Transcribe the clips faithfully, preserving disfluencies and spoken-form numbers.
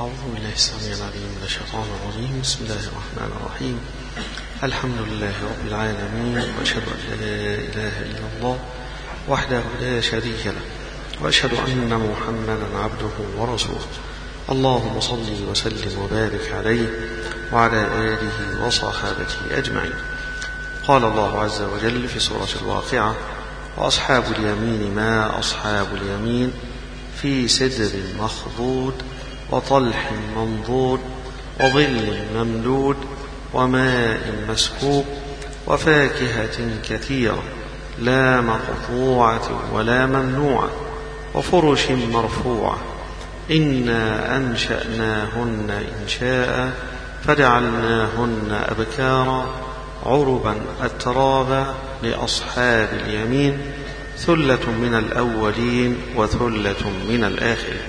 أعوذ بالله السميع العليم من الشيطان الرجيم. بسم الله الرحمن الرحيم. الحمد لله رب العالمين، وأشهد أن لا إله إلا الله وحده لا شريك له، وأشهد أن محمدا عبده ورسوله. اللهم صل وسلم وبارك عليه وعلى آله وصحابته أجمعين. قال الله عز وجل في سورة الواقعة: وأصحاب اليمين ما أصحاب اليمين في سدر مخضود وطلح منضود وظل ممدود وماء مسكوب وفاكهة كثيرة لا مقطوعة ولا ممنوعة وفرش مرفوعة إنا أنشأناهن إنشاء فجعلناهن أبكارا عربا أترابا لأصحاب اليمين ثلة من الأولين وثلة من الآخرين.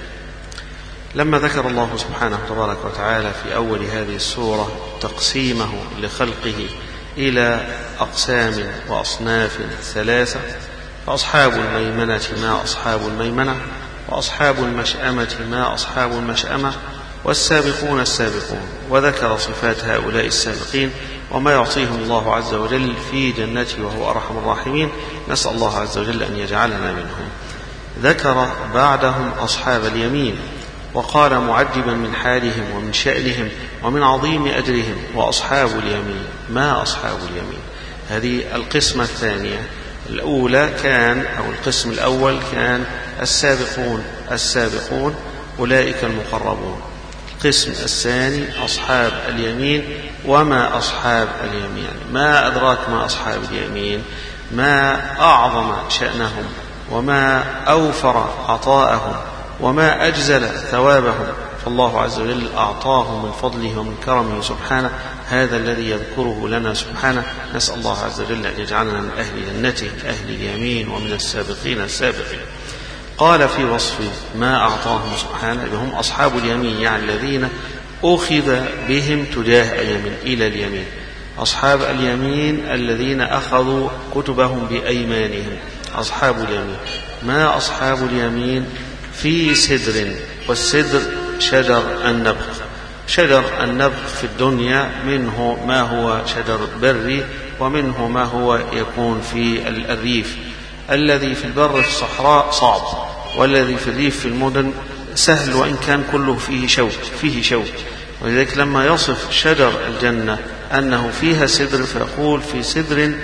لما ذكر الله سبحانه تبارك وتعالى في أول هذه السورة تقسيمه لخلقه إلى أقسام وأصناف ثلاثة، فأصحاب الميمنة ما أصحاب الميمنة، وأصحاب المشأمة ما أصحاب المشأمة، والسابقون السابقون، وذكر صفات هؤلاء السابقين وما يعطيهم الله عز وجل في جنته وهو أرحم الراحمين. نسأل الله عز وجل أن يجعلنا منهم. ذكر بعدهم أصحاب اليمين وقال معجبا من حالهم ومن شأنهم ومن عظيم أجرهم: وأصحاب اليمين ما أصحاب اليمين. هذه القسمة الثانية. الأولى كان أو القسم الأول كان السابقون السابقون أولئك المقربون. القسم الثاني أصحاب اليمين وما أصحاب اليمين. ما أدراك ما أصحاب اليمين؟ ما أعظم شأنهم وما أوفر عطاءهم وما أجزل ثوابهم، فالله عز وجل أعطاهم من فضله ومن كرمه سبحانه هذا الذي يذكره لنا سبحانه. نسأل الله عز وجل أن يجعلنا من أهل جنته أهل اليمين ومن السابقين السابقين. قال في وصف ما أعطاهم سبحانه هم أصحاب اليمين، يعني الذين أخذ بهم تجاه اليمين إلى اليمين. أصحاب اليمين الذين أخذوا كتبهم بأيمانهم أصحاب اليمين. ما أصحاب اليمين في سدر، والسدر شجر النبق. شجر النبق في الدنيا منه ما هو شجر بري ومنه ما هو يكون في الريف. الذي في البر في الصحراء صعب، والذي في الريف في المدن سهل وإن كان كله فيه شوك فيه شوك ولذلك لما يصف شجر الجنة أنه فيها سدر فيقول في سدر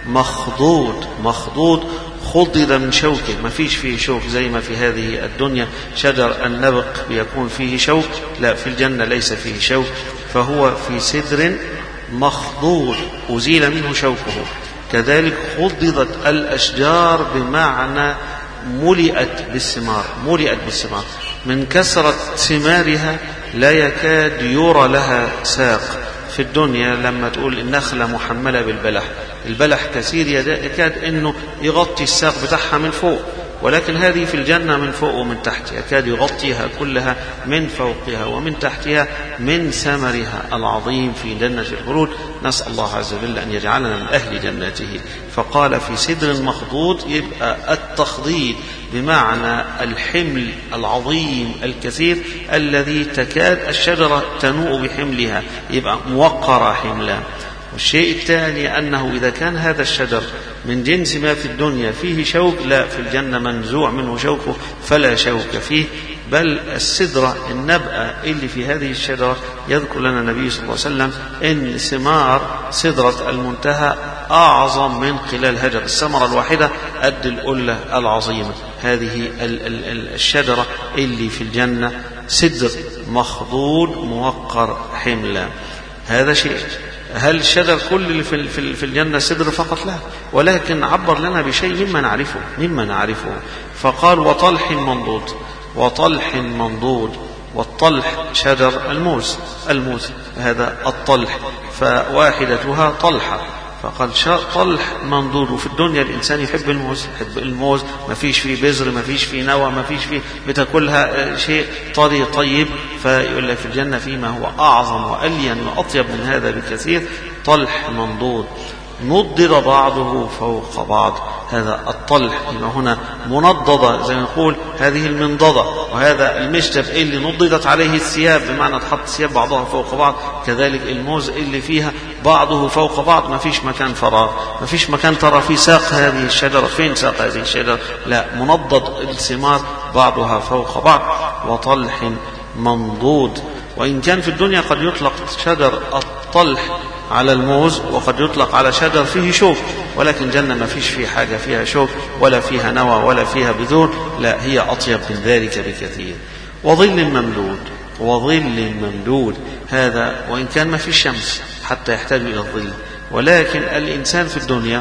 مخضود. مخضود خضد من شوكه، ما فيش فيه شوك زي ما في هذه الدنيا شجر النبق بيكون فيه شوك، لا، في الجنة ليس فيه شوك، فهو في سدر مخضود أزيل منه شوكه. كذلك خضدت الأشجار بمعنى ملئت بالثمار ملئت بالثمار من كثرة ثمارها لا يكاد يرى لها ساق. في الدنيا لما تقول النخلة محملة بالبلح، البلح كثير يكاد أنه يغطي الساق بتاعها من فوق، ولكن هذه في الجنة من فوق ومن تحت يكاد يغطيها كلها من فوقها ومن تحتها من ثمرها العظيم في جنة الخلود. نسأل الله عز وجل أن يجعلنا من أهل جنته. فقال في سدر مخضود، يبقى التخضيد بمعنى الحمل العظيم الكثير الذي تكاد الشجرة تنوء بحملها، يبقى موقرة حملا. والشيء الثاني أنه إذا كان هذا الشجر من جنس ما في الدنيا فيه شوك، لا، في الجنة منزوع منه شوكه فلا شوك فيه. بل السدرة النبأة اللي في هذه الشجرة يذكر لنا النبي صلى الله عليه وسلم إن ثمار سدرة المنتهى أعظم من قلال هجر، الثمرة الواحدة قد القلة العظيمة. هذه الشجرة اللي في الجنة سدر مخضود موقر حملا. هذا شيء. هل الشجر كل اللي في الجنة سدر فقط؟ لا، ولكن عبر لنا بشيء مما نعرفه مما نعرفه فقال: وطلح منضود. وطلح منضود، والطلح شجر الموز الموز هذا الطلح، فواحدتها طلحة، فقال طلح منضود. وفي الدنيا الإنسان يحب الموز يحب الموز ما فيش فيه بذر، ما فيش فيه نوى، ما فيش فيه بتاكلها شيء طري طيب، فيقول لك في الجنة فيما هو أعظم وألين وأطيب من هذا بكثير. طلح منضود نضد بعضه فوق بعض. هذا الطلح هنا منضدة زي ما نقول هذه المنضدة، وهذا المشتب اللي نضدت عليه الثياب بمعنى تحط ثياب بعضها فوق بعض، كذلك الموز اللي فيها بعضه فوق بعض، ما فيش مكان فراغ، ما فيش مكان ترى في ساق هذه الشجرة، فين ساق هذه الشجرة؟ لا، منضد الثمار بعضها فوق بعض. وطلح منضود. وإن كان في الدنيا قد يطلق شجر الطلح على الموز، وقد يطلق على شجر فيه شوك، ولكن جنة ما فيش فيه حاجة فيها شوك ولا فيها نوى ولا فيها بذور، لا، هي أطيب من ذلك بكثير. وظل ممدود. وظل ممدود هذا وإن كان ما فيش شمس حتى يحتاج إلى الظل، ولكن الإنسان في الدنيا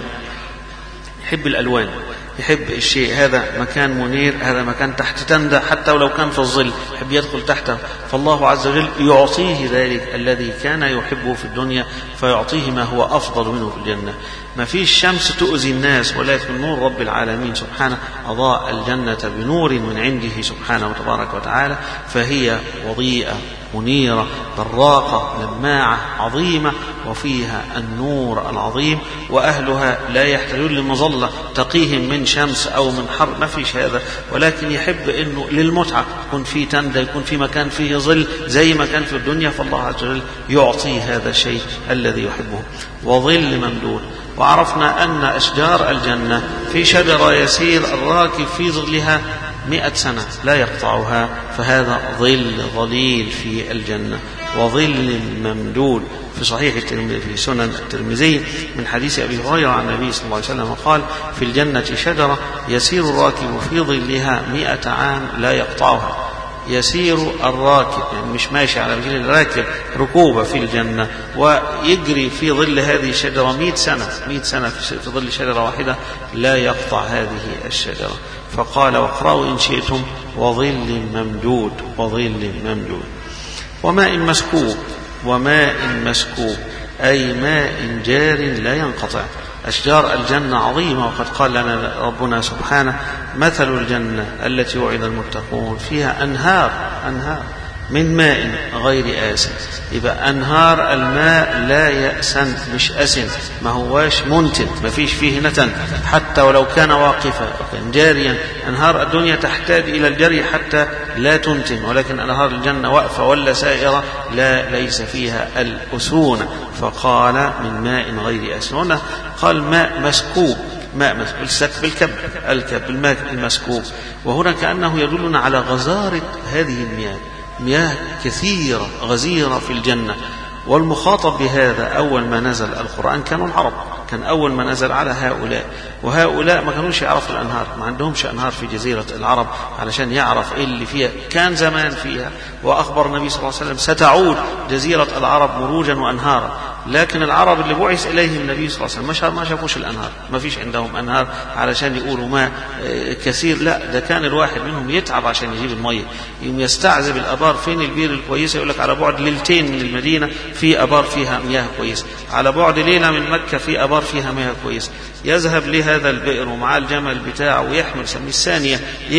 يحب الألوان، يحب الشيء هذا مكان منير، هذا مكان تحت تندى، حتى ولو كان في الظل يحب يدخل تحته، فالله عز وجل يعطيه ذلك الذي كان يحبه في الدنيا، فيعطيه ما هو أفضل منه في الجنة. ما فيش شمس تؤذي الناس، ولكن نور رب العالمين سبحانه أضاء الجنة بنور من عنده سبحانه وتبارك وتعالى، فهي وضيئة منيرة براقة لماعة عظيمة، وفيها النور العظيم، وأهلها لا يحتاجون لمظلة تقيهم من شمس أو من حر، ما فيش هذا، ولكن يحب أنه للمتعة يكون في تندى، يكون في مكان فيه ظل زي ما كان في الدنيا، فالله عز وجل يعطي هذا الشيء الذي يحبه. وظل ممدود. وعرفنا أن أشجار الجنة في شجرة يسير الراكب في ظلها مئة سنة لا يقطعها، فهذا ظل ظليل في الجنة. وظل ممدود. في صحيح الترمذي في سنن الترمذي من حديث أبي هريرة عن النبي صلى الله عليه وسلم قال: في الجنة شجرة يسير الراكب في ظلها مئة عام لا يقطعها. يسير الراكب يعني مش ماشي على رجل، الراكب ركوبة في الجنة، ويجري في ظل هذه الشجرة مئة سنة مئة سنة في ظل شجرة واحدة لا يقطع هذه الشجرة. فقال: واقرأوا إن شئتم: وظل ممدود. وظل ممدود. وماء مسكوب. وماء مسكوب أي ماء جار لا ينقطع. أشجار الجنة عظيمة، وقد قال لنا ربنا سبحانه: مثل الجنة التي وعد المتقون فيها أنهار أنهار من ماء غير آسن. يبقى أنهار الماء لا يأسن، مش أسن، ما هواش منتن، ما فيش فيه نتن، حتى ولو كان واقفا كان جاريا. أنهار الدنيا تحتاج إلى الجري حتى لا تنتن، ولكن أنهار الجنة واقفة ولا سائرة، لا ليس فيها الأسون. فقال: من ماء غير آسن. هنا قال ماء مسكوب، ماء مسكوب السكب الكب الكب الماء المسكوب، وهنا كأنه يدلنا على غزارة هذه المياه، مياه كثيرة غزيرة في الجنة. والمخاطب بهذا أول ما نزل القرآن كانوا العرب، كان أول ما نزل على هؤلاء، وهؤلاء ما كانوش يعرفوا الأنهار، ما عندهمش أنهار في جزيرة العرب علشان يعرف إيه اللي فيها، كان زمان فيها. وأخبر النبي صلى الله عليه وسلم: ستعود جزيرة العرب مروجا وأنهارا. لكن العرب اللي بعث إليهم النبي صلى الله عليه وسلم ما شافوش الأنهار، ما فيش عندهم أنهار علشان يقولوا ماء كثير، لا، ده كان الواحد منهم يتعب عشان يجيب المية، يوم يستعذب الأبار. فين البير الكويسة؟ يقول لك على بعد ليلتين من المدينة في أبار فيها مياه كويسة، على بعد ليلة من مكة في أبار فيها مياه كويسة. يذهب لهذا البئر ومع الجمل بتاعه ويحمل سمي الثانية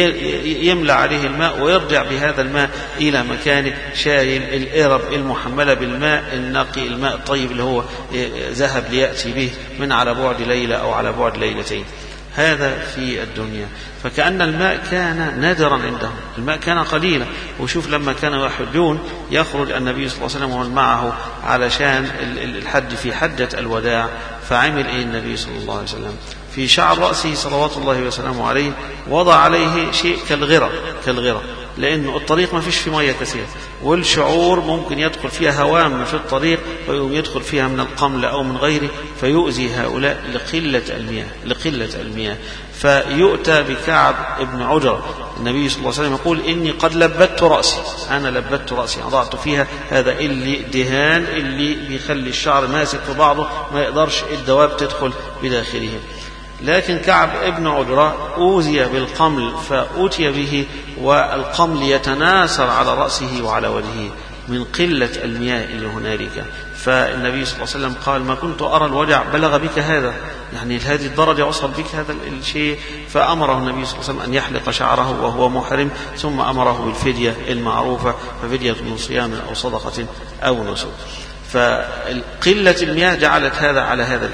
يملى عليه الماء، ويرجع بهذا الماء إلى مكانه شايل الإرب المحملة بالماء النقي، الماء الطيب اللي هو ذهب ليأتي به من على بعد ليلة أو على بعد ليلتين. هذا في الدنيا. فكأن الماء كان نادرا عندهم، الماء كان قليلا. وشوف لما كانوا يحجون يخرج النبي صلى الله عليه وسلم ومن معه علشان الحج في حجة الوداع، فعمل إيه النبي صلى الله عليه وسلم؟ في شعر رأسه صلوات الله وسلامه عليه وضع عليه شيء كالغرة كالغرة لأنه الطريق ما فيش فيه مياه كثير، والشعور ممكن يدخل فيها هوام في الطريق ويقوم يدخل فيها من القمل أو من غيره فيؤذي هؤلاء لقلة المياه لقلة المياه فيؤتى بكعب ابن عجرة. النبي صلى الله عليه وسلم يقول: إني قد لبت رأسي، أنا لبت رأسي، أضعت فيها هذا اللي دهان اللي بيخلي الشعر ماسك في بعضه ما يقدرش الدواب تدخل بداخله. لكن كعب ابن عجرة أوذي بالقمل فأتي به، والقمل يتناثر على رأسه وعلى وجهه من قلة المياه اللي هنالك. فالنبي صلى الله عليه وسلم قال: ما كنت أرى الوجع بلغ بك هذا، يعني هذه الدرجة وصل بك هذا الشيء. فأمره النبي صلى الله عليه وسلم أن يحلق شعره وهو محرم، ثم أمره بالفدية المعروفة، ففدية من صيام أو صدقة أو نسك. فقلة المياه جعلت هذا على هذا الحال.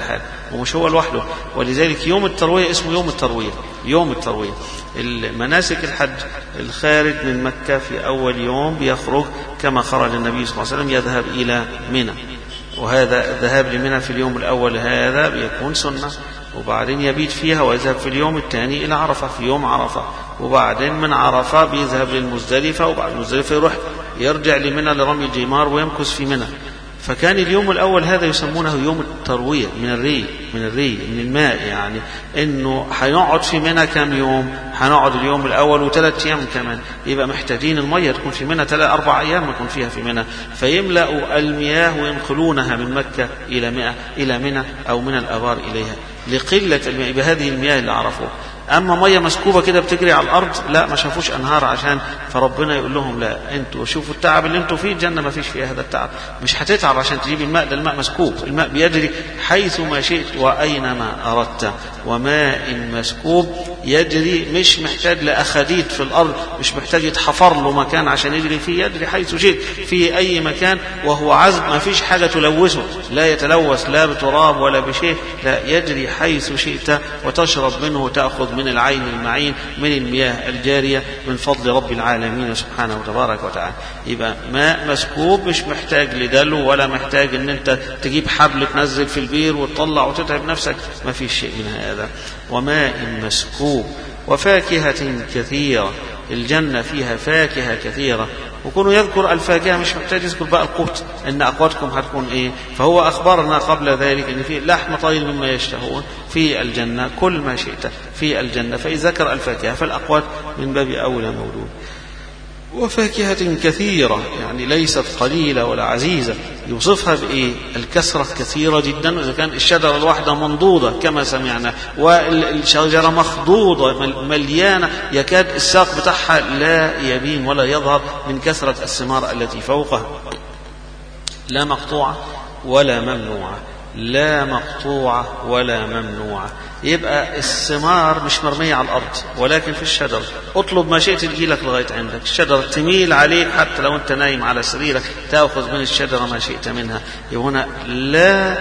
ومش هو لوحده. ولذلك يوم التروية اسمه يوم التروية. يوم التروية مناسك الحج، الخارج من مكة في أول يوم بيخرج كما خرج النبي صلى الله عليه وسلم يذهب إلى منى، وهذا الذهاب لمنى في اليوم الأول هذا بيكون سنة، وبعدين يبيت فيها ويذهب في اليوم الثاني إلى عرفة في يوم عرفة، وبعدين من عرفة بيذهب للمزدلفة، وبعد المزدلفة يروح يرجع لمنى لرمي الجمار ويمكث في منى. فكان اليوم الأول هذا يسمونه يوم التروية من الري من الري من الماء، يعني إنه هنقعد في منى كم يوم؟ هنقعد اليوم الأول وثلاث أيام كمان، يبقى محتاجين المية تكون في منى ثلاث أربع أيام نكون فيها في منى، فيملأوا المياه وينقلونها من مكة إلى مئة إلى منى أو من الآبار إليها لقلة المياه بهذه المياه اللي عرفوها. أما مية مسكوبة كده بتجري على الأرض لا، ما شافوش أنهار، عشان فربنا يقول لهم لا، أنتوا شوفوا التعب اللي أنتوا فيه، الجنة ما فيش فيها هذا التعب، مش هتتعب عشان تجيب الماء، ده الماء مسكوب، الماء بيجري حيث ما شئت وأينما أردت، وماء مسكوب يجري، مش محتاج لأخديد في الأرض، مش محتاج يتحفر له مكان عشان يجري فيه، يجري حيث شئت في أي مكان، وهو عذب ما فيش حاجة تلوثه، لا يتلوث لا بتراب ولا بشيء، لا يجري حيث شئت وتشرب منه وتأخذ من العين المعين من المياه الجارية من فضل رب العالمين سبحانه وتبارك وتعالى. يبقى ماء مسكوب مش محتاج لدلو ولا محتاج ان انت تجيب حبل تنزل في البير وتطلع وتتعب نفسك، ما فيش شيء من هذا. وماء مسكوب وفاكهة كثيرة، الجنة فيها فاكهة كثيرة، وكونوا يذكر الفاكهة مش محتاج يذكر بقى القوت، ان اقواتكم هتكون ايه، فهو اخبرنا قبل ذلك ان في لحم طير مما يشتهون في الجنة، كل ما شئت في الجنة، فإذا ذكر الفاكهة فالأقوات من باب أولى موجود. وفاكهة كثيرة يعني ليست قليلة ولا عزيزة، يوصفها بإيه؟ الكثرة كثيرة جدا، وإذا كان الشجرة الواحدة منضودة كما سمعنا، والشجرة مخضوضة مليانة يكاد الساق بتاعها لا يبين ولا يظهر من كثرة الثمار التي فوقها، لا مقطوعة ولا ممنوعة، لا مقطوعة ولا ممنوعة. يبقى الثمار مش مرمية على الأرض ولكن في الشجر، اطلب ما شئت تجيلك لغاية عندك، الشجرة تميل عليك حتى لو انت نايم على سريرك تأخذ من الشجرة ما شئت منها. هنا لا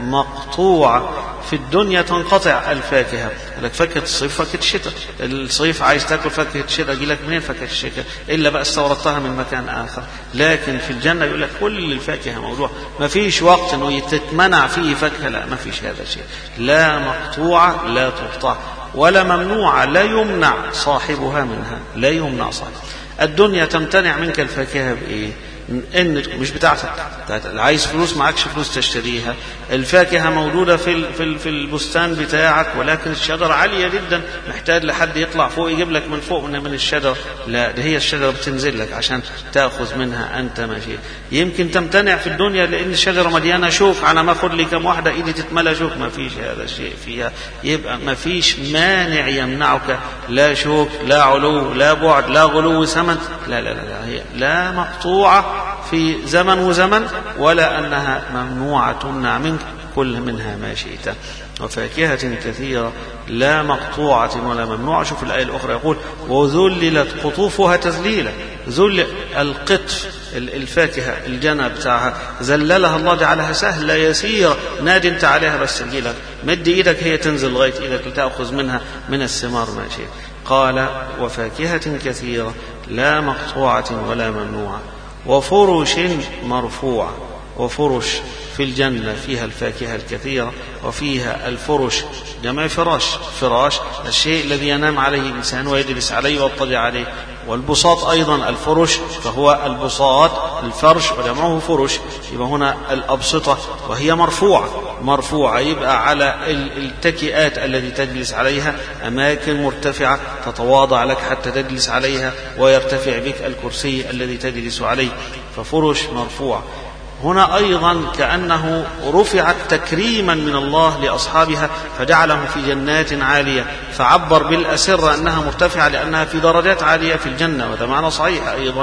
مقطوعة، في الدنيا تنقطع الفاكهة، لك فاكهة الصيف فاكهة الشتاء، الصيف عايز تاكل فاكهة الشتاء يجي لك منين فاكهة الشتاء إلا بقى استوردتها من مكان آخر، لكن في الجنة يقول لك كل الفاكهة موضوع، ما فيش وقت انه يتمنع فيه فاكهة، لا ما فيش هذا الشيء، لا مقطوعة لا تقطع ولا ممنوعة، لا يمنع صاحبها منها، لا يمنع صاحبها. الدنيا تمتنع منك الفاكهة بإيه؟ ان مش بتاعتك، عايز فلوس معكش فلوس تشتريها، الفاكهه موجوده في في في البستان بتاعك، ولكن الشجره عاليه جدا محتاج لحد يطلع فوق يجيب لك من فوق من الشجره، لا ده هي الشجره بتنزل لك عشان تاخذ منها انت ماشي. يمكن تمتنع في الدنيا لان الشجره مليانه شوك، انا ما اخذ لي كم واحده ايدي تتملى شوك، ما فيش هذا الشيء فيها، يبقى ما فيش مانع يمنعك، لا شوك لا علو لا بعد لا غلو ثمن، لا لا لا, لا هي لا مقطوعه في زمن وزمن ولا أنها ممنوعة تمنع منك، كل منها ما شئت. وفاكهة كثيرة لا مقطوعة ولا ممنوعة. شوف الآية الأخرى يقول وذللت قطوفها تذليلا، ذل القطف الفاكهة الجنة بتاعها ذللها الله جعلها سهلة يسيرة، نادي انت عليها بس تجيلك، مد ايدك هي تنزل لغاية ايدك لتأخذ منها من الثمار ما شئت. قال وفاكهة كثيرة لا مقطوعة ولا ممنوعة وفرش مرفوعة. وفرش في الجنة فيها الفاكهة الكثيرة وفيها الفرش جمع فراش، فراش الشيء الذي ينام عليه الإنسان ويجلس عليه ويضطجع عليه، والبساط أيضا الفرش فهو البساط الفرش وجمعه فرش، يبقى هنا الأبسطة وهي مرفوعة مرفوعة يبقى على التكئات التي تجلس عليها، أماكن مرتفعة تتواضع لك حتى تجلس عليها ويرتفع بك الكرسي الذي تجلس عليه، ففرش مرفوعة. هنا أيضا كأنه رفعت تكريما من الله لأصحابها فجعلهم في جنات عالية، فعبر بالأسرة أنها مرتفعة لأنها في درجات عالية في الجنة، وهذا معنى صحيح أيضا.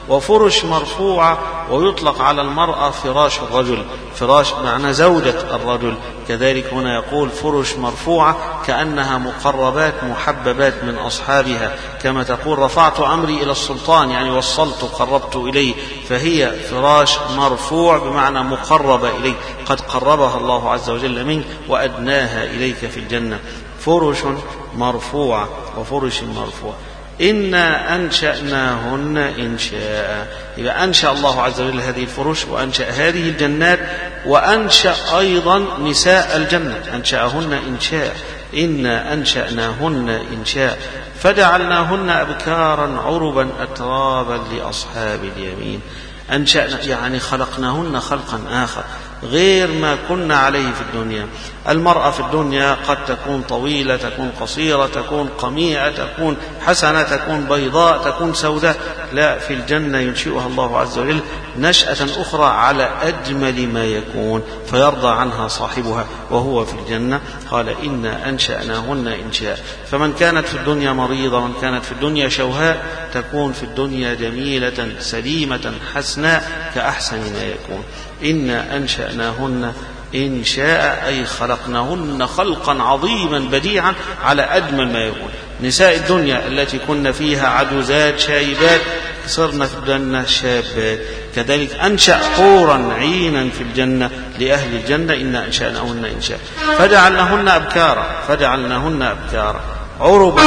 وفرش مرفوعة، ويطلق على المرأة فراش الرجل، فراش معنى زوجة الرجل. كذلك هنا يقول فرش مرفوعة كأنها مقربات محببات من أصحابها، كما تقول رفعت أمري إلى السلطان يعني وصلت قربت إليه، فهي فراش مرفوع بمعنى مقربة إليه، قد قربها الله عز وجل منك وأدناها إليك في الجنة. فرش مرفوعة وفرش مرفوعة. إنا أنشأناهن إنشاء، يبقى أنشأ الله عز وجل هذه الفرش وأنشأ هذه الجنات، وأنشأ أيضا نساء الجنة، أنشأهن إنشاء. إنا أنشأناهن إنشاء فجعلناهن أبكارا عربا أترابا لأصحاب اليمين. أنشأنا يعني خلقناهن خلقا آخر غير ما كنا عليه في الدنيا. المرأة في الدنيا قد تكون طويلة، تكون قصيرة، تكون قميئة، تكون حسنة، تكون بيضاء، تكون سوداء. لا، في الجنة ينشئها الله عز وجل نشأة أخرى على أجمل ما يكون، فيرضى عنها صاحبها وهو في الجنة. قال إنا أنشأناهن إنشاء. فمن كانت في الدنيا مريضة، من كانت في الدنيا شوهاء، تكون في الدنيا جميلة سليمة حسناء كأحسن ما يكون. إنا أنشأناهن إنشاء أي خلقناهن خلقا عظيما بديعا على أجمل ما يكون. نساء الدنيا التي كنا فيها عجوزات شايبات صرنا في الجنة شابات. كذلك أنشأ حورا عينا في الجنة لأهل الجنة. إنا أنشأناهن إنشاء فجعلناهن أبكارا فجعلناهن أبكارا عربا.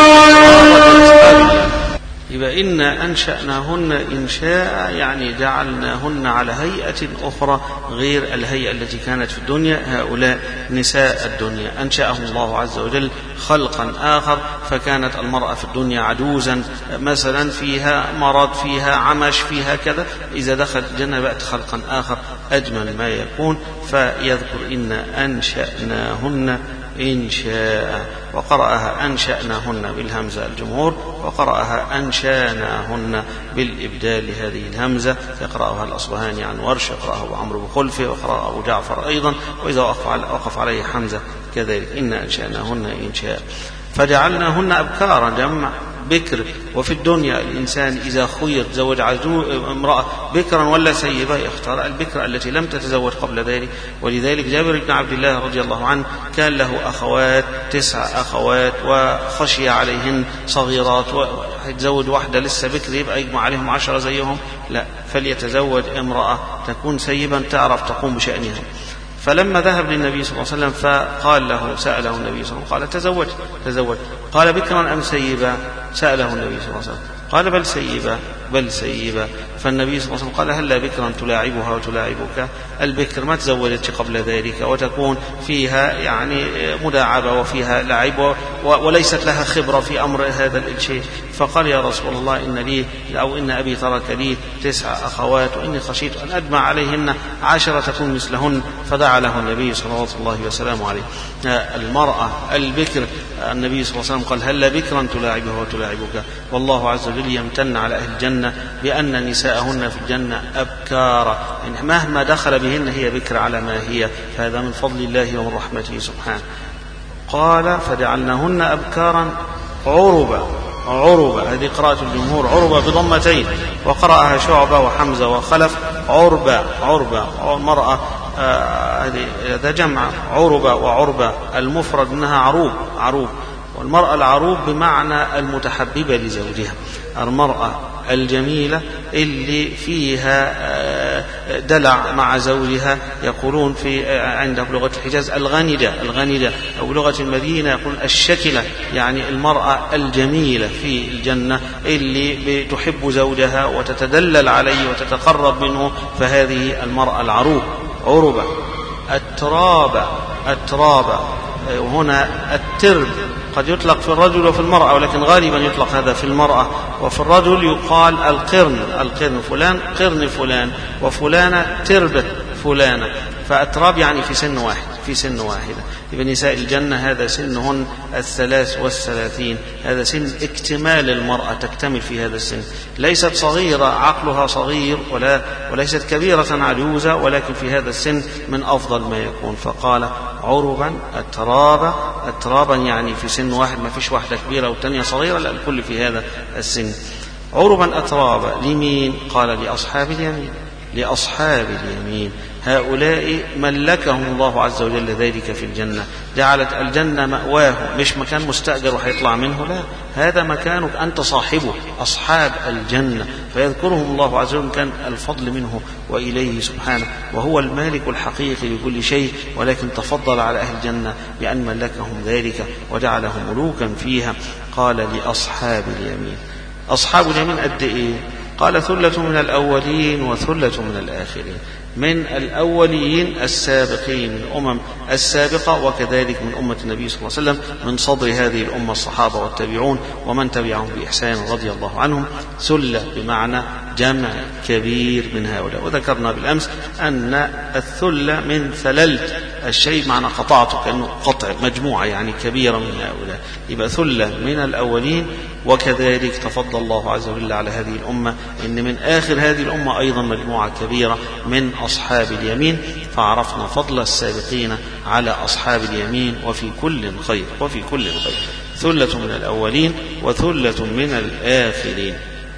يبقى إنا أنشأناهن إنشاء يعني جعلناهن على هيئة أخرى غير الهيئة التي كانت في الدنيا. هؤلاء نساء الدنيا أنشأهم الله عز وجل خلقا آخر. فكانت المرأة في الدنيا عجوزا مثلا، فيها مرض، فيها عمش، فيها كذا. إذا دخلت الجنة بقت خلقا آخر أجمل ما يكون. فيذكر إنا أنشأناهن إنشاء، وقرأها أنشأناهن بالهمزة الجمهور، وقرأها أنشاناهن بالإبدال لهذه الهمزة. يقرأها الأصبهاني عن ورش، يقرأها أبو عمرو بخلفه، وقرأها أبو جعفر أيضا، وإذا وقف عليه حمزة كذلك. إنا أنشأناهن إنشاء فجعلناهن أبكارا جمع بكر. وفي الدنيا الإنسان إذا خير تزوج امرأة بكرا ولا سيبة يختار البكر التي لم تتزوج قبل ذلك. ولذلك جابر بن عبد الله رضي الله عنه كان له أخوات، تسع أخوات، وخشي عليهن صغيرات، ويتزوج واحدة لسه بكر يبقى يجمع عليهم عشرة زيهم، لا، فليتزوج امرأة تكون سيبا تعرف تقوم بشأنها. فلما ذهب للنبي صلى الله عليه وسلم فقال له، سأله النبي صلى الله عليه وسلم قال تزوج تزوج قال بكرا أم سيبا؟ سأله النبي صلى الله عليه وسلم قال بل سيبا بل سيبا. فالنبي صلى الله عليه وسلم قال هلا بكرا تلاعبها وتلاعبك؟ البكر ما تزوجتش قبل ذلك وتكون فيها يعني مداعبة وفيها لعب وليست لها خبرة في أمر هذا الشيء. فقال يا رسول الله إن لي أو إن أبي ترك لي تسع أخوات وإني خشيت أن أجمع عليهن عشرة تكون مثلهن. فدعا له النبي صلى الله عليه وسلم عليه. المرأة البكر النبي صلى الله عليه وسلم قال هلا بكرا تلاعبها وتلاعبك. والله عز وجل يمتن على أهل الجنة بأن نساءهن في الجنة أبكارا، يعني مهما دخل بهن هي بكر على ما هي، فهذا من فضل الله ومن رحمته سبحانه. قال فجعلناهن أبكارا عربا. عربا هذه قراءة الجمهور، عربا بضمتين، وقرأها شعبة وحمزة وخلف عربا عربا. المرأة هذه هذا جمع عربا وعربا، المفرد منها عروب عروب. والمرأة العروب بمعنى المتحببة لزوجها، المرأة الجميلة اللي فيها دلع مع زوجها. يقولون في عند لغة الحجاز الغندة الغندة أو لغة المدينة يقول الشكلة، يعني المرأة الجميلة في الجنة اللي بتحب زوجها وتتدلل عليه وتتقرب منه، فهذه المرأة العروب عروبة. التراب التراب هنا الترب قد يطلق في الرجل وفي المرأة، ولكن غالبا يطلق هذا في المرأة. وفي الرجل يقال القرن القرن فلان قرن فلان، وفلانة تربة فلانة. فالتراب يعني في سن واحد في سن واحدة. يبقى نساء الجنة هذا سنهن الثلاث والثلاثين، هذا سن اكتمال المرأة، تكتمل في هذا السن، ليست صغيرة عقلها صغير ولا وليست كبيرة عجوزة، ولكن في هذا السن من أفضل ما يكون. فقال عربا الترابا الترابا يعني في سن واحد، ما فيش واحدة كبيرة والتانية صغيرة، لا، الكل في هذا السن. عربا أترابا لمين؟ قال لأصحاب اليمين. لأصحاب اليمين هؤلاء ملكهم الله عز وجل ذلك في الجنة، جعلت الجنة مأواه، مش مكان مستأجر وحيطلع منه، لا، هذا مكانك أنت صاحبه، أصحاب الجنة، فيذكرهم الله عز وجل كان الفضل منه وإليه سبحانه، وهو المالك الحقيقي لكل شيء، ولكن تفضل على أهل الجنة بأن ملكهم ذلك وجعلهم ملوكا فيها. قال لأصحاب اليمين. أصحاب اليمين قد إيه؟ قال ثلة من الأولين وثلة من الآخرين. من الأولين السابقين من الأمم السابقة، وكذلك من أمة النبي صلى الله عليه وسلم من صدر هذه الأمة الصحابة والتابعون ومن تبعهم بإحسان رضي الله عنهم. ثلة بمعنى جمع كبير من هؤلاء، وذكرنا بالأمس أن الثلة من ثللت الشيء معنى قطعته، كأنه قطع مجموعة يعني كبيرة من هؤلاء، يبقى ثلة من الأولين. وكذلك تفضل الله عز وجل على هذه الأمة إن من آخر هذه الأمة أيضا مجموعة كبيرة من أصحاب اليمين، فعرفنا فضل السابقين على أصحاب اليمين وفي كل خير وفي كل خير. ثلة من الأولين وثلة من الآخرين.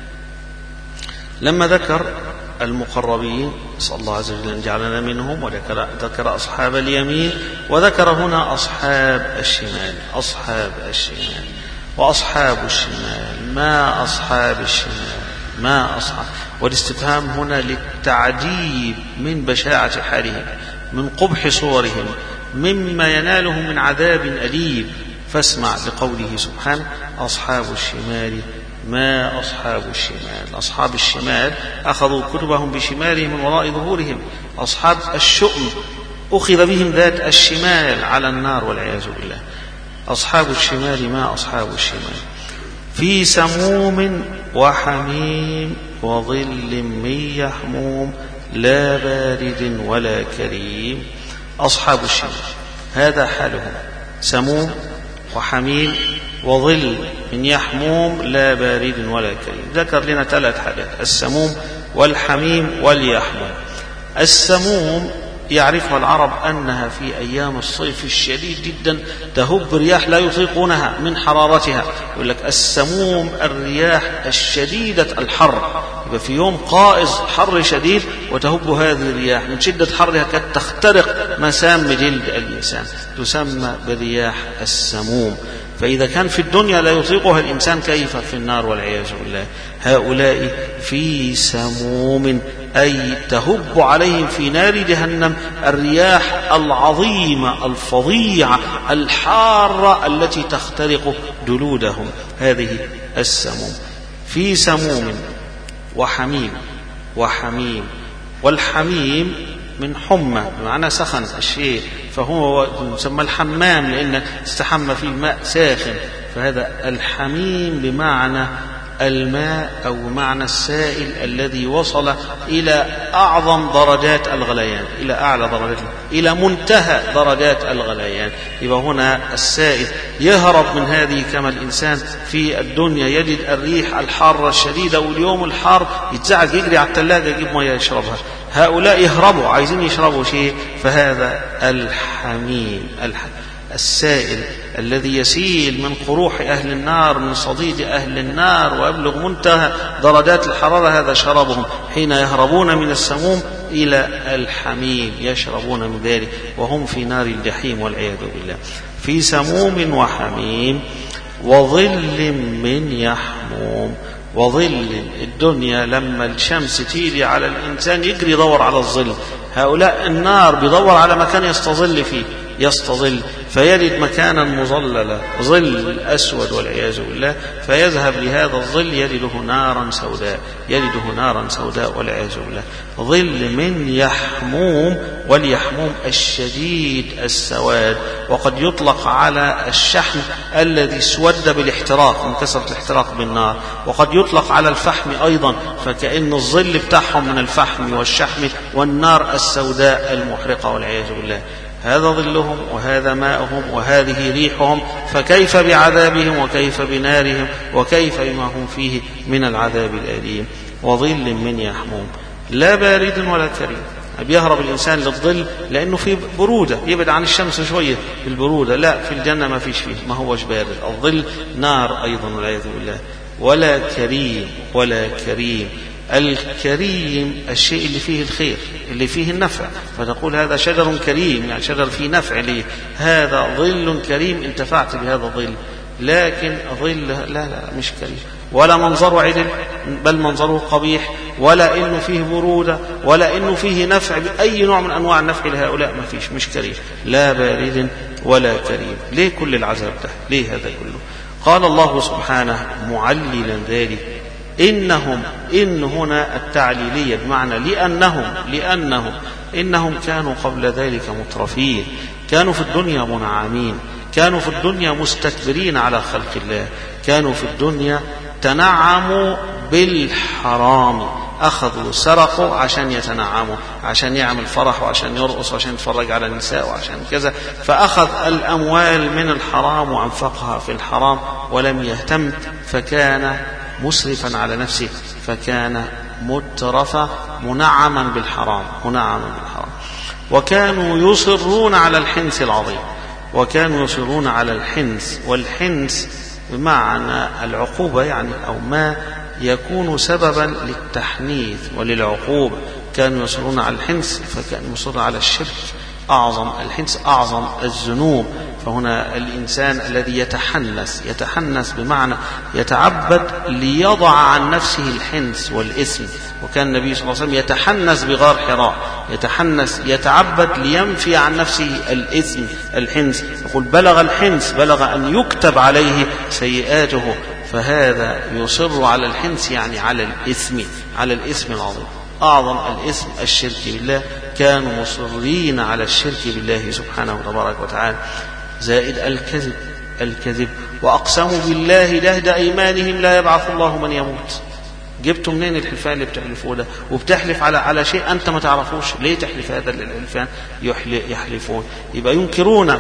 لما ذكر المقربين نسأل الله عز وجل أن جعلنا منهم، وذكر ذكر أصحاب اليمين، وذكر هنا أصحاب الشمال. أصحاب الشمال وأصحاب الشمال، ما أصحاب الشمال ما أصحاب، والاستفهام هنا للتعجيب من بشاعة حالهم، من قبح صورهم، مما ينالهم من عذاب أليم. فاسمع لقوله سبحانه أصحاب الشمال ما أصحاب الشمال. أصحاب الشمال أخذوا كتبهم بشمالهم من وراء ظهورهم. أصحاب الشؤم أخذ بهم ذات الشمال على النار والعياذ بالله. أصحاب الشمال ما أصحاب الشمال في سموم وحميم وظل من يحموم لا بارد ولا كريم. أصحاب الشمال هذا حالهم، سموم وحميم وظل من يحموم لا بارد ولا كريم. ذكر لنا ثلاث حالات: السموم والحميم واليحموم. السموم يعرفها العرب أنها في أيام الصيف الشديد جدا تهب رياح لا يطيقونها من حرارتها، يقول لك السموم الرياح الشديدة الحر، يبقى في يوم قائز حر شديد وتهب هذه الرياح من شدة حرها قد تخترق مسام جلد الإنسان، تسمى برياح السموم. فإذا كان في الدنيا لا يطيقها الإنسان كيف في النار والعياذ بالله. هؤلاء في سموم أي تهب عليهم في نار جهنم الرياح العظيمة الفظيعة الحارة التي تخترق جلودهم، هذه السموم. في سموم وحميم وحميم والحميم من حمى بمعنى سخن الشيء، فهو يسمى الحمام لأن استحمى فيه ماء ساخن، فهذا الحميم بمعنى الماء أو معنى السائل الذي وصل إلى أعظم درجات الغليان، إلى أعلى درجات، إلى منتهى درجات الغليان. يبقى هنا السائل يهرب من هذه، كما الإنسان في الدنيا يجد الريح الحارة الشديدة واليوم الحار يتزعج يجري على الثلاجة يجيب مياه يشربها، هؤلاء يهربوا عايزين يشربوا شيء، فهذا الحميم السائل الذي يسيل من قروح أهل النار من صديد أهل النار ويبلغ منتهى درجات الحرارة، هذا شرابهم حين يهربون من السموم إلى الحميم، يشربون من ذلك وهم في نار الجحيم والعياذ بالله. في سموم وحميم وظل من يحموم. وظل الدنيا لما الشمس تيجي على الإنسان يجري يدور على الظل، هؤلاء النار بيدور على مكان يستظل فيه، يستظل فيجد مكانا مظللا ظل أسود والعياذ بالله، فيذهب لهذا الظل يجده نارا سوداء، يجده نارا سوداء والعياذ بالله. ظل من يحموم، واليحموم الشديد السواد، وقد يطلق على الشحم الذي اسود بالاحتراق من كثرة الاحتراق بالنار، وقد يطلق على الفحم أيضا، فكأن الظل بتاعهم من الفحم والشحم والنار السوداء المحرقة والعياذ بالله. هذا ظلهم وهذا ماءهم وهذه ريحهم، فكيف بعذابهم وكيف بنارهم وكيف بما هم فيه من العذاب الأليم. وظل من يحموم لا بارد ولا كريم. بيهرب الإنسان للظل لأنه في برودة، يبعد عن الشمس شوية في البرودة، لا في الجنة ما فيش فيه، ما هوش بارد. الظل نار أيضا والعياذ بالله. ولا كريم ولا كريم. الكريم الشيء اللي فيه الخير، اللي فيه النفع، فتقول هذا شجر كريم، يعني شجر فيه نفع ليه، هذا ظل كريم انتفعت بهذا الظل. لكن ظل لا لا مش كريم، ولا منظره عدل، بل منظره قبيح، ولا إنه فيه برودة، ولا إنه فيه نفع بأي نوع من أنواع النفع لهؤلاء، ما فيش، مش كريم، لا بارد ولا كريم. ليه كل العذاب ده؟ ليه هذا كله؟ قال الله سبحانه معللا ذلك إنهم، إن هنا التعليلية بمعنى لأنهم لأنهم إنهم كانوا قبل ذلك مترفين، كانوا في الدنيا منعمين، كانوا في الدنيا مستكبرين على خلق الله، كانوا في الدنيا تنعموا بالحرام، أخذوا سرقوا عشان يتنعموا، عشان يعمل فرح وعشان يرقص وعشان يتفرج على النساء وعشان كذا، فأخذ الأموال من الحرام وأنفقها في الحرام ولم يهتم، فكان مسرفا على نفسه، فكان مترفا منعما بالحرام منعما بالحرام. وكانوا يصرون على الحنث العظيم، وكانوا يصرون على الحنث، والحنث بمعنى العقوبة يعني، أو ما يكون سببا للتحنيث وللعقوبة. كانوا يصرون على الحنث، فكانوا يصرون على الشرك أعظم الحنث أعظم الذنوب. فهنا الإنسان الذي يتحنث يتحنث بمعنى يتعبد ليضع عن نفسه الحنث والإثم. وكان النبي صلى الله عليه وسلم يتحنث بغار حراء، يتحنث يتعبد لينفي عن نفسه الإثم الحنث، يقول بلغ الحنث، بلغ أن يكتب عليه سيئاته، فهذا يصر على الحنث يعني على الإثم على الإثم العظيم. أعظم الإثم الشرك بالله، كانوا مصرين على الشرك بالله سبحانه وتبارك وتعالى. زائد الكذب الكذب وأقسموا بالله جهد أيمانهم لا يبعث الله من يموت. جبتوا منين الحلفان اللي بتحلفوه ده؟ وبتحلف على على شيء أنت ما تعرفوش، ليه تحلف هذا الحلفان؟ يحلفون، يبقى ينكرون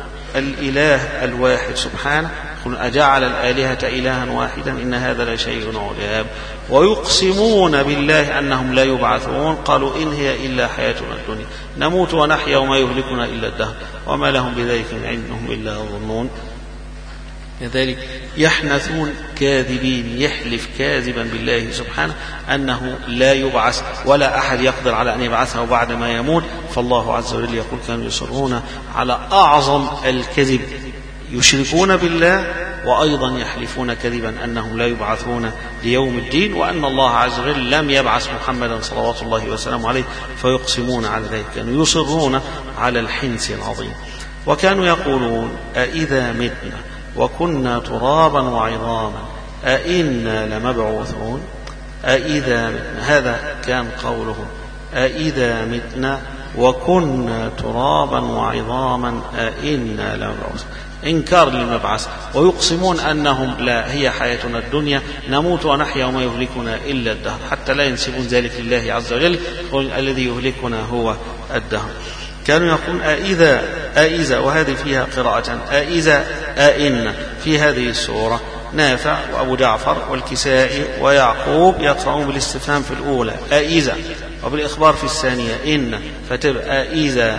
الإله الواحد سبحانه، قل أجعل الآلهة إلها واحدا إن هذا لشيء عجاب. ويقسمون بالله أنهم لا يبعثون، قالوا إن هي إلا حياتنا الدنيا نموت ونحيا وما يهلكنا إلا الدهر وما لهم بذلك من علم إنهم إلا يظنون. لذلك يحنثون كاذبين، يحلف كاذبا بالله سبحانه أنه لا يبعث ولا أحد يقدر على أن يبعثه بعد ما يموت. فالله عز وجل يقول كانوا يصرون على أعظم الكذب، يشركون بالله وأيضا يحلفون كذبا أنهم لا يبعثون ليوم الدين، وأن الله عز وجل لم يبعث محمدا صلوات الله وسلامه عليه، فيقسمون على ذلك. كانوا يصرون على الحنث العظيم. وكانوا يقولون أإذا متنا وكنا ترابا وعظاما أإنا لمبعوثون. أإذا متنا، هذا كان قولهم، أإذا متنا وكنا ترابا وعظاما أإنا لمبعوثون، إنكار للمبعث. ويقسمون أنهم لا، هي حياتنا الدنيا نموت ونحيا وما يهلكنا إلا الدهر، حتى لا ينسبون ذلك لله عز وجل، الذي يهلكنا هو الدهر. كانوا يقولون أإذا أإذا وهذه فيها قراءة أإذا أئن في هذه السورة. نافع وأبو جعفر والكسائي ويعقوب يقرؤون بالاستفهام في الأولى أإذا، وبالإخبار في الثانية إن، فتبقى أإذا.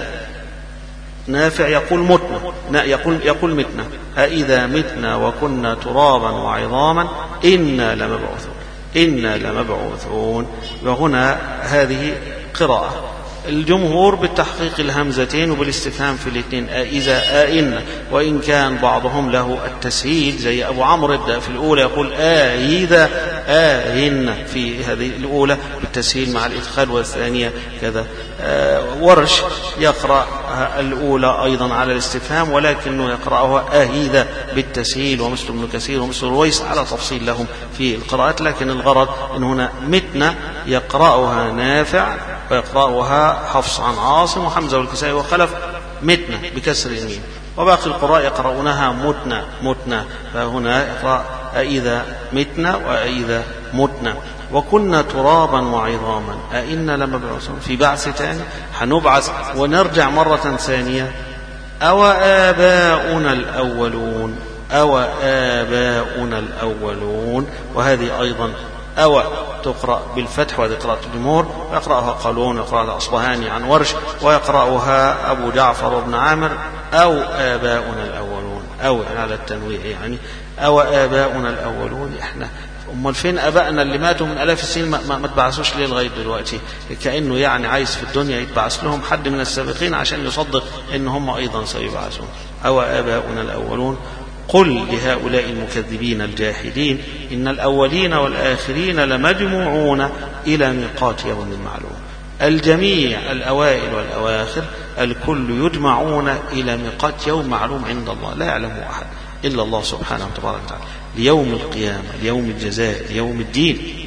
نافع يقول متنا، يقول يقول متنا، أإذا متنا وكنا ترابا وعظاما إنا لمبعوثون إنا لمبعوثون. وهنا هذه قراءة الجمهور بالتحقيق الهمزتين وبالاستفهام في الاثنين أإذا أئن، وإن كان بعضهم له التسهيل زي أبو عمرو يبدأ في الأولى يقول أإذا أئن في هذه الأولى بالتسهيل مع الإدخال، والثانية كذا. ورش يقرأ الأولى أيضا على الاستفهام، ولكنه يقرأها أإذا بالتسهيل، ومثل ابن كثير ومثل رويس على تفصيل لهم في القراءات. لكن الغرض أن هنا متنا يقرأها نافع ويقرأها حفص عن عاصم وحمزة والكسائي وخلف متنا بكسر الميم، وباقي القراء يقرؤونها متنا متنا. فهنا يقرأ أإذا متنا وأإذا متنا. وكنا ترابا وعظاما أئنا لمبعوثون، في بعث ثاني حنبعث ونرجع مرة ثانية. أو آباؤنا الأولون أو آباؤنا الأولون. وهذه أيضا أو تقرأ بالفتح، وهذه قراءة الجمهور، ويقرأها قالون ويقرأها الأصبهاني عن ورش، ويقرأها أبو جعفر وابن عامر أو آباؤنا الأولون أو على التنويع يعني أو آباؤنا الأولون. إحنا أمال فين أبائنا اللي ماتوا من آلاف السنين ما, ما تبعثوش ليه لغاية دلوقتي؟ كأنه يعني عايز في الدنيا يتبعث لهم حد من السابقين عشان يصدق إن هم أيضا سيبعثون. أو آباؤنا الأولون قل لهؤلاء المكذبين الجاحدين إن الأولين والآخرين لمجموعون إلى ميقات يوم معلوم. الجميع الأوائل والأواخر الكل يجمعون إلى ميقات يوم معلوم عند الله لا يعلمه أحد إلا الله سبحانه وتبارك وتعالى، ليوم القيامة، ليوم الجزاء، ليوم الدين.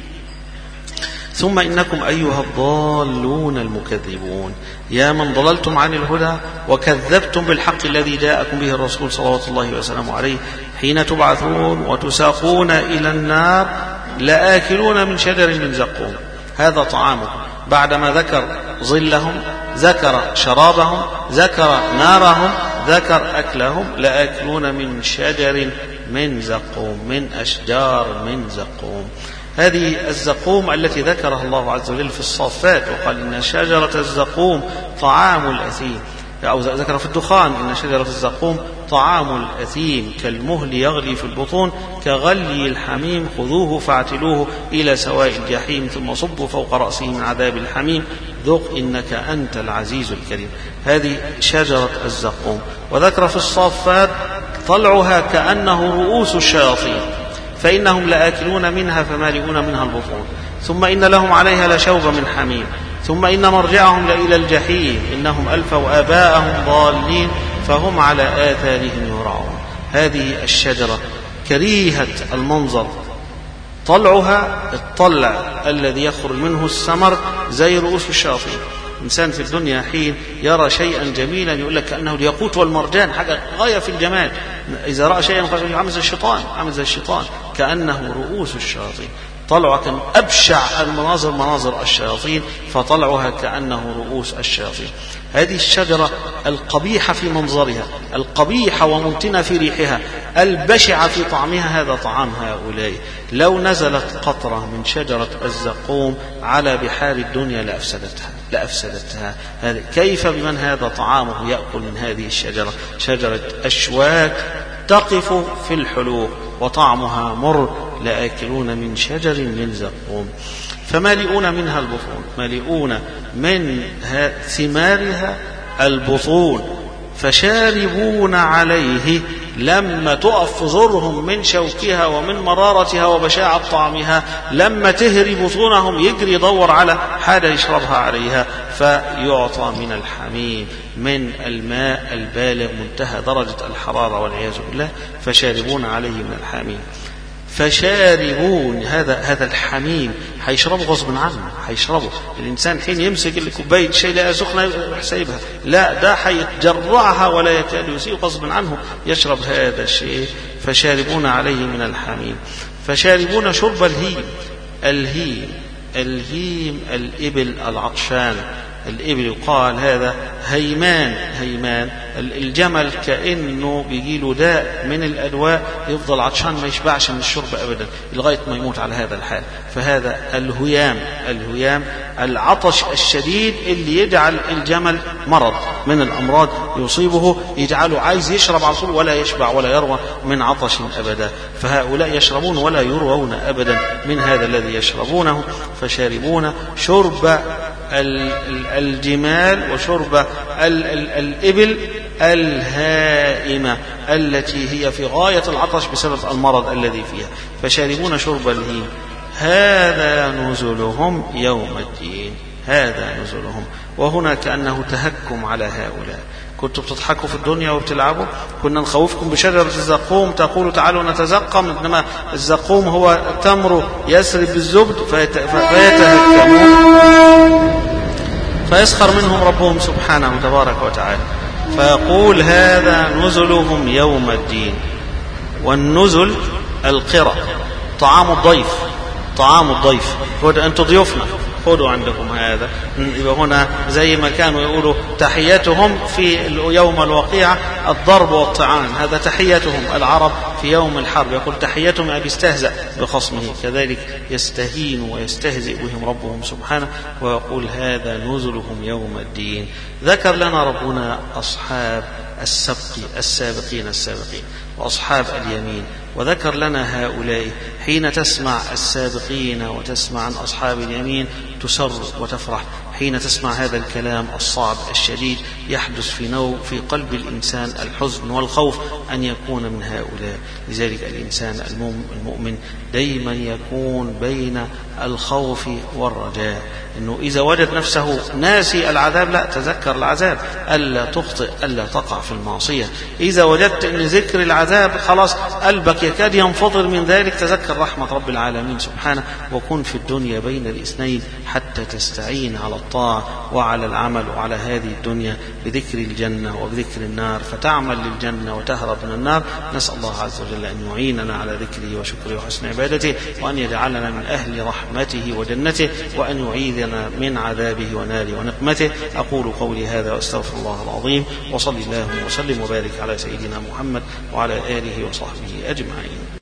ثم إنكم أيها الضالون المكذبون يا من ضللتم عن الهدى وكذبتم بالحق الذي جاءكم به الرسول صلوات الله وسلامه عليه، حين تبعثون وتساقون إلى النار لآكلون من شجر من زقوم. هذا طعامكم. بعدما ذكر ظلهم، ذكر شرابهم، ذكر نارهم، ذكر أكلهم. لآكلون من شجر من زقوم، من أشجار من زقوم. هذه الزقوم التي ذكرها الله عز وجل في الصافات وقال إن شجرة الزقوم طعام الأثيم، أو ذكر في الدخان إن شجرة الزقوم طعام الأثيم كالمهل يغلي في البطون كغلي الحميم خذوه فاعتلوه إلى سواء الجحيم ثم صبوا فوق رأسه من عذاب الحميم ذق إنك أنت العزيز الكريم. هذه شجرة الزقوم. وذكر في الصافات طلعها كأنه رؤوس الشياطين فإنهم لآكلون منها فمالئون منها البطون ثم إن لهم عليها لشوب من حميم ثم إن مرجعهم لإلى الجحيم إنهم ألفوا آباءهم ضالين فهم على آثارهم يهرعون. هذه الشجرة كريهة المنظر، طلعها الطلع الذي يخرج منه الثمر زي رؤوس الشياطين. إنسان في الدنيا حين يرى شيئا جميلا يقول لك كأنه الياقوت والمرجان، حاجة غاية في الجمال. إذا رأى شيئا عامل زي الشيطان، عامل زي الشيطان كأنه رؤوس الشياطين. طلعها كان أبشع المناظر مناظر الشياطين، فطلعها كأنه رؤوس الشياطين. هذه الشجرة القبيحة في منظرها، القبيحة ومنتنة في ريحها، البشعة في طعمها، هذا طعام هؤلاء. لو نزلت قطرة من شجرة الزقوم على بحار الدنيا لأفسدتها لأفسدتها. هذا كيف بمن هذا طعامه يأكل من هذه الشجرة، شجرة أشواك تقف في الحلوق وطعمها مر لآكلون من شجر من زقوم فمالئون منها البطون، مالئون من ثمارها البطون فشاربون عليه لما تقف زورهم من شوكها ومن مرارتها وبشاعة طعمها، لما تهري بطونهم يجري يدور على حاجة يشربها عليها فيعطى من الحميم، من الماء البالغ منتهى درجة الحرارة والعياذ بالله، فشاربون عليه من الحميم. فشاربون هذا هذا الحميم هيشربوا غصب عنه، هيشربوا. الإنسان حين يمسك الكوباية شيء لا سخنة يحسبها، لا ده هيتجرعها ولا يكاد يسيء غصب عنه يشرب هذا الشيء. فشاربون عليه من الحميم. فشاربون شرب الهيم. الهيم الهيم الإبل العطشان، الإبل يقال هذا هيمان. هيمان الجمل كأنه بيجيله داء من الأدواء يفضل عطشان ما يشبعش من الشرب أبدا لغاية ما يموت على هذا الحال. فهذا الهيام. الهيام العطش الشديد اللي يجعل الجمل مرض من الأمراض يصيبه يجعله عايز يشرب على طول ولا يشبع ولا يروى من عطش أبدا. فهؤلاء يشربون ولا يروون أبدا من هذا الذي يشربونه. فشاربون شرب الجمال وشرب الإبل الهائمة التي هي في غاية العطش بسبب المرض الذي فيها. فشاربون شرب الهيم. هذا نزلهم يوم الدين. هذا نزلهم. وهنا كأنه تهكم على هؤلاء. كنتوا بتضحكوا في الدنيا وبتلعبوا، كنا نخوفكم بشجرة الزقوم تقولوا تعالوا نتزقم، إنما الزقوم هو تمر يسرب بالزبد فيتهكمون فيسخر منهم ربهم سبحانه تبارك وتعالى فيقول هذا نزلهم يوم الدين. والنزل القرى، طعام الضيف، طعام الضيف. أنتم ضيوفنا خذوا عندكم هذا. يبقى هنا زي ما كانوا يقولوا تحياتهم في يوم الوقيعة الضرب والطعان، هذا تحياتهم العرب في يوم الحرب، يقول تحياتهم يعني بيستهزأ بخصمه، كذلك يستهين ويستهزئ بهم ربهم سبحانه ويقول هذا نزلهم يوم الدين. ذكر لنا ربنا أصحاب السبق السابقين السابقين وأصحاب اليمين، وذكر لنا هؤلاء. حين تسمع السابقين وتسمع عن أصحاب اليمين تسر وتفرح، حين تسمع هذا الكلام الصعب الشديد يحدث في نوع في قلب الإنسان الحزن والخوف أن يكون من هؤلاء. لذلك الإنسان المؤمن دايما يكون بين الخوف والرجاء، أنه إذا وجد نفسه ناسي العذاب لا تذكر العذاب، ألا تخطئ ألا تقع في المعصية. إذا وجدت أن ذكر العذاب خلاص قلبك يكاد ينفطر من ذلك، تذكر رحمة رب العالمين سبحانه، وكن في الدنيا بين الاثنين حتى تستعين على الطاعة وعلى العمل وعلى هذه الدنيا بذكر الجنة وبذكر النار، فتعمل للجنة وتهرب من النار. نسأل الله عز وجل أن يعيننا على ذكره وشكره وحسن عبادته، وأن يجعلنا من أهل رحمته وجنته، وأن يعيذنا من عذابه وناره ونقمته. أقول قولي هذا وأستغفر الله العظيم، وصلي الله وسلم وبارك على سيدنا محمد وعلى آله وصحبه أجمعين.